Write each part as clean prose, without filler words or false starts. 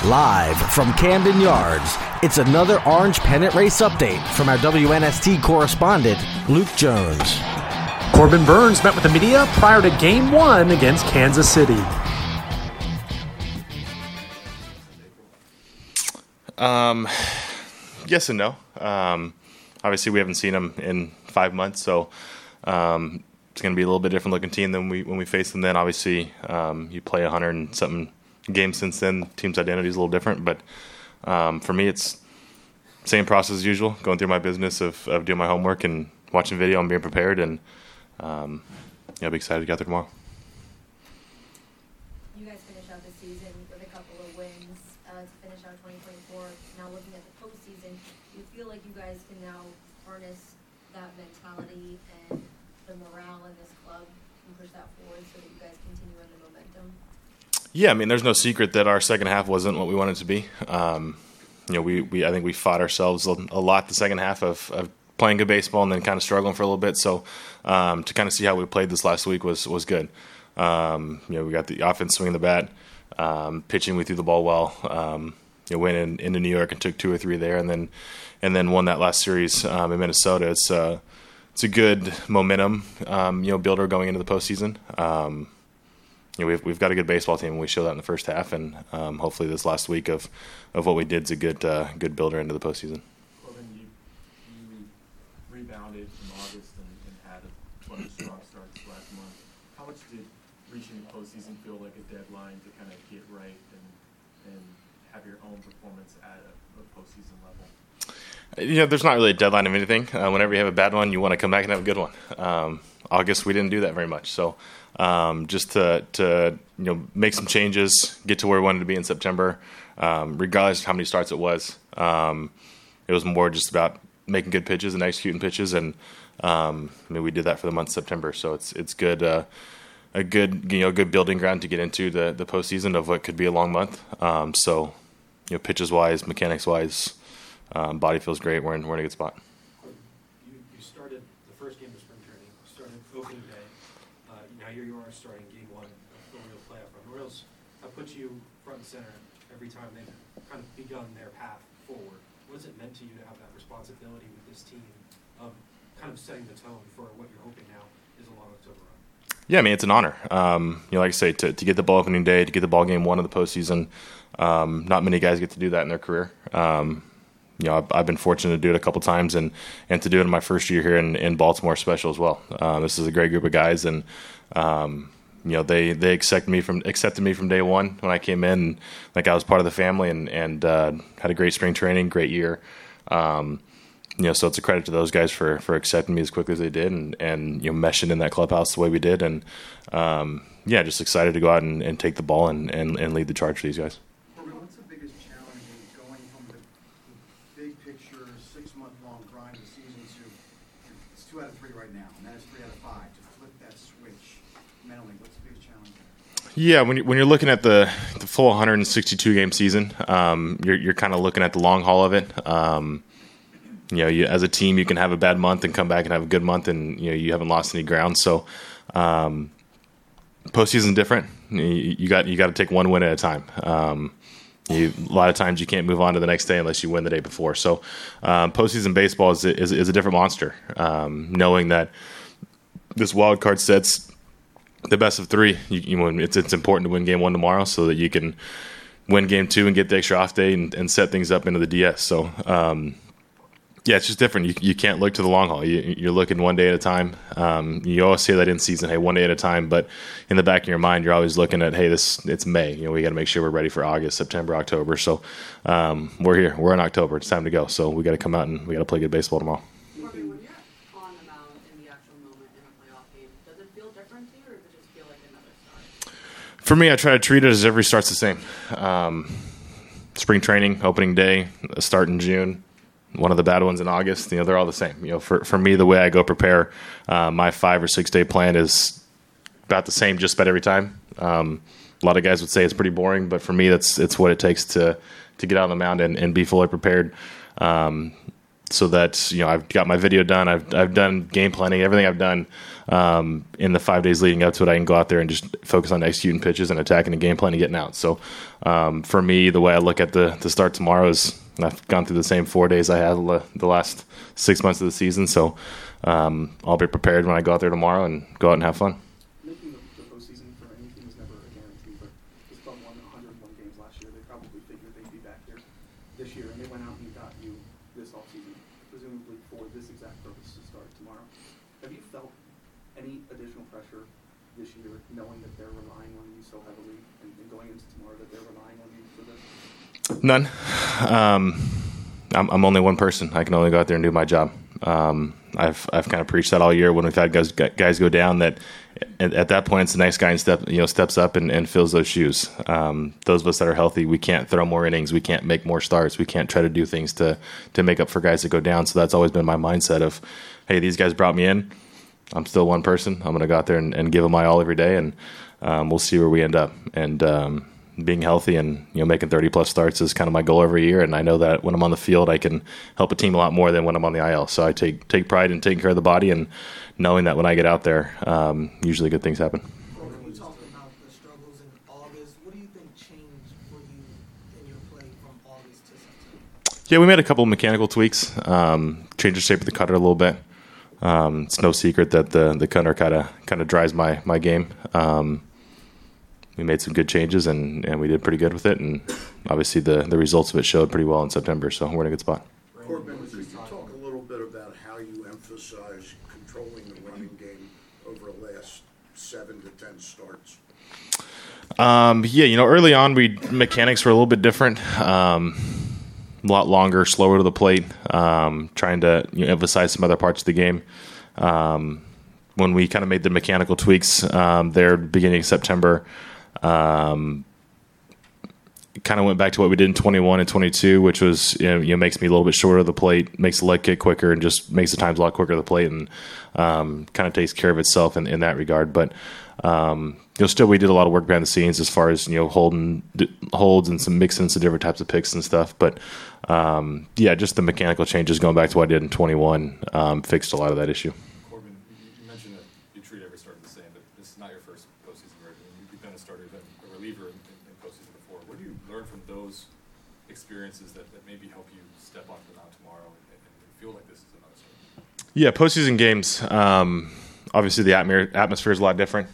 Live from Camden Yards, it's another Orange Pennant Race update from our WNST correspondent, Luke Jones. Corbin Burns met with the media prior to Game 1 against Kansas City. Yes and no. Obviously, we haven't seen them in 5 months, so it's going to be a little bit different looking team than when we faced them then. Obviously, you play 100 and something games since then. Team's identity is a little different, but for me, it's same process as usual. Going through my business of doing my homework and watching video and being prepared, and I'll be excited to get there tomorrow. You guys finish out the season with a couple of wins to finish out 2024. Now looking at the postseason, do you feel like you guys can now harness that mentality and the morale in this club and push that forward so that you guys continue on the momentum? Yeah, I mean, there's no secret that our second half wasn't what we wanted it to be. I think we fought ourselves a lot the second half of playing good baseball and then kind of struggling for a little bit. So to kind of see how we played this last week was good. We got the offense swinging the bat, pitching. We threw the ball well. Went into New York and took 2 or 3 there, and then won that last series in Minnesota. It's a good momentum builder going into the postseason. We've got a good baseball team, and we showed that in the first half, and hopefully this last week of what we did is a good builder into the postseason. Corbin, you rebounded from August and had a bunch of strong starts last month. How much did reaching the postseason feel like a deadline to kind of get right and have your own performance at a postseason level? There's not really a deadline of anything. Whenever you have a bad one, you want to come back and have a good one. August, we didn't do that very much, so just to make some changes, get to where we wanted to be in September, regardless of how many starts it was. It was more just about making good pitches and executing pitches, and we did that for the month of September. So it's good, a good good building ground to get into the postseason of what could be a long month. Pitches wise, mechanics wise, body feels great. We're in a good spot. You started the first game of spring training, started opening day. Now here you are starting game 1 of the Orioles playoff run. Orioles have put you front and center every time they've kind of begun their path forward. What has it meant to you to have that responsibility with this team of kind of setting the tone for what you're hoping now is a long October run? Yeah, I mean, it's an honor. Like I say, to get the ball opening day, to get the ball game 1 of the postseason, not many guys get to do that in their career. I've been fortunate to do it a couple times, and to do it in my first year here in Baltimore special as well. This is a great group of guys, and they accepted me from day one when I came in, like I was part of the family, and had a great spring training, great year. So it's a credit to those guys for accepting me as quickly as they did, and meshing in that clubhouse the way we did, and just excited to go out and take the ball and lead the charge for these guys. What's the biggest challenge in going from the big picture 6-month-long grind of the season to it's 2 out of 3 right now, and that is 3 out of 5 to flip that switch mentally? What's the biggest challenge there? Yeah, when you're looking at the full 162 game season, you're kind of looking at the long haul of it. As a team, you can have a bad month and come back and have a good month, and you haven't lost any ground. So, postseason's different. You got to take one win at a time. A lot of times you can't move on to the next day unless you win the day before. So, postseason baseball is a different monster. Knowing that this wild card sets the best of 3, it's important to win game 1 tomorrow so that you can win game 2 and get the extra off day and set things up into the DS. So. It's just different. You can't look to the long haul. You're looking one day at a time. You always say that in season, hey, one day at a time. But in the back of your mind, you're always looking at, hey, it's May. We got to make sure we're ready for August, September, October. So we're here. We're in October. It's time to go. So we got to come out and we got to play good baseball tomorrow. Corbin, when you're on the mound in the actual moment in a playoff game, does it feel different to you, or does it just feel like another start? For me, I try to treat it as every start's the same. Spring training, opening day, a start in June. One of the bad ones in August, they're all the same. For me, the way I go prepare, my 5 or 6 day plan is about the same just about every time. A lot of guys would say it's pretty boring, but for me, it's what it takes to get out on the mound and be fully prepared. so that I've got my video done. I've done game planning, everything I've done in the 5 days leading up to it. I can go out there and just focus on executing pitches and attacking the game plan and getting out. So for me, the way I look at the start tomorrow is I've gone through the same 4 days I had the last 6 months of the season. So I'll be prepared when I go out there tomorrow and go out and have fun. Making the postseason for any team is never a guarantee, but this club won 101 games last year. They probably figured they'd be back here this year, and they went out and got you this offseason, presumably for this exact purpose to start tomorrow. Have you felt any additional pressure this year, knowing that they're relying on you so heavily, and going into tomorrow that they're relying on you for this? None. I'm only one person. I can only go out there and do my job. I've kind of preached that all year when we've had guys go down, that at that point it's the next guy steps up and fills those shoes. Those of us that are healthy, we can't throw more innings, we can't make more starts, we can't try to do things to make up for guys that go down. So that's always been my mindset of, hey, these guys brought me in. I'm still one person. I'm going to go out there and give them my all every day, and we'll see where we end up. And being healthy and making 30+ starts is kind of my goal every year. And I know that when I'm on the field, I can help a team a lot more than when I'm on the IL. So I take pride in taking care of the body and knowing that when I get out there, usually good things happen. We talked about the struggles in August. What do you think changed for you in your play from August to September? Yeah, we made a couple of mechanical tweaks, changed the shape of the cutter a little bit. It's no secret that the cutter kind of drives my game. We made some good changes, and we did pretty good with it. And obviously the results of it showed pretty well in September, so we're in a good spot. Corbin, could you talk a little bit about how you emphasize controlling the running game over the last 7 to 10 starts? Early on, mechanics were a little bit different. A lot longer, slower to the plate, trying to emphasize some other parts of the game. When we kind of made the mechanical tweaks there beginning of September, kind of went back to what we did in 21 and 22, which was makes me a little bit shorter of the plate, makes the leg kick quicker, and just makes the times a lot quicker of the plate, and kind of takes care of itself in that regard. But still we did a lot of work behind the scenes as far as holds and some mixing some different types of picks and stuff. But just the mechanical changes going back to what I did in 21 fixed a lot of that issue. Corbin, you mentioned that you treat every starter the same, but this is not your first postseason record. You've been a starter, you've been a reliever in postseason before. What do you learn from those experiences that maybe help you step onto the mound tomorrow and feel like this is another start? Yeah, postseason games, obviously the atmosphere is a lot different.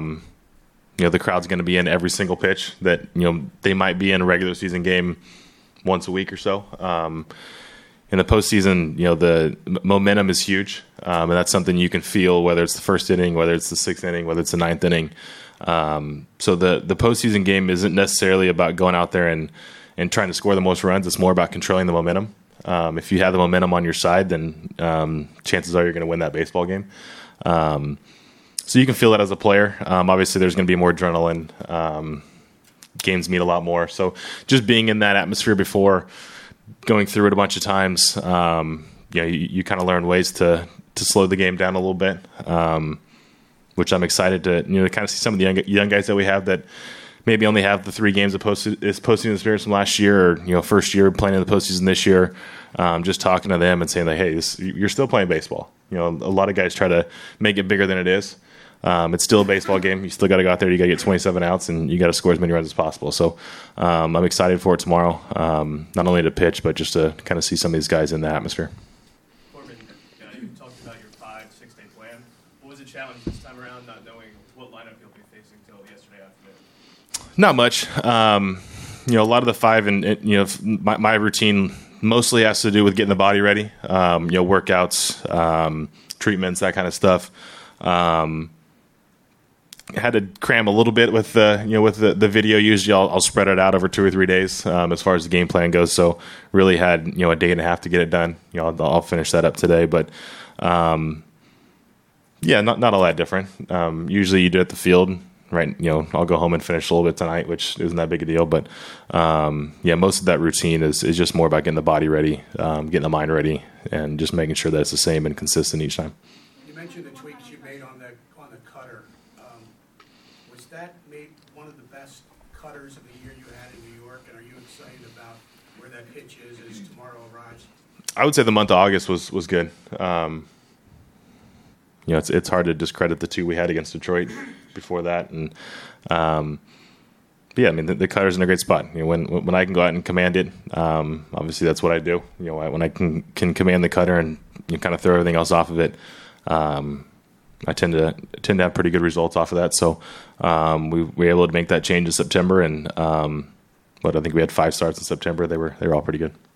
The crowd's going to be in every single pitch that they might be in a regular season game once a week or so. In the postseason, the momentum is huge, and that's something you can feel, whether it's the first inning, whether it's the 6th inning, whether it's the 9th inning. So the postseason game isn't necessarily about going out there and trying to score the most runs. It's more about controlling the momentum. If you have the momentum on your side, then chances are you're going to win that baseball game. So you can feel that as a player. Obviously, there's going to be more adrenaline. Games mean a lot more. So just being in that atmosphere before, going through it a bunch of times, you kind of learn ways to slow the game down a little bit, which I'm excited to kind of see some of the young guys that we have that maybe only have the 3 games of postseason experience from last year, or first year playing in the postseason this year. Just talking to them and saying like, hey, you're still playing baseball. A lot of guys try to make it bigger than it is. It's still a baseball game. You still got to go out there. You got to get 27 outs, and you got to score as many runs as possible. So I'm excited for it tomorrow, not only to pitch, but just to kind of see some of these guys in the atmosphere. Corbin, you talked about your 5-6-day plan. What was the challenge this time around, not knowing what lineup you'll be facing until yesterday afternoon? Not much. A lot of the 5 and my routine mostly has to do with getting the body ready. Workouts, treatments, that kind of stuff. I had to cram a little bit with the video. Usually I'll spread it out over 2 or 3 days as far as the game plan goes. So really had a day and a half to get it done. I'll finish that up today, but not all that different. Usually you do it at the field, right? I'll go home and finish a little bit tonight, which isn't that big a deal. But most of that routine is just more about getting the body ready, getting the mind ready, and just making sure that it's the same and consistent each time. You mentioned the tweaks you made on the cutter. Was that made one of the best cutters of the year you had in New York? And are you excited about where that pitch is as tomorrow arrives? I would say the month of August was good. It's hard to discredit the 2 we had against Detroit before that, and yeah, I mean the cutter's in a great spot. When I can go out and command it, obviously that's what I do. When I can command the cutter and kind of throw everything else off of it, I tend to have pretty good results off of that. So we were able to make that change in September, and but I think we had 5 starts in September. They were all pretty good.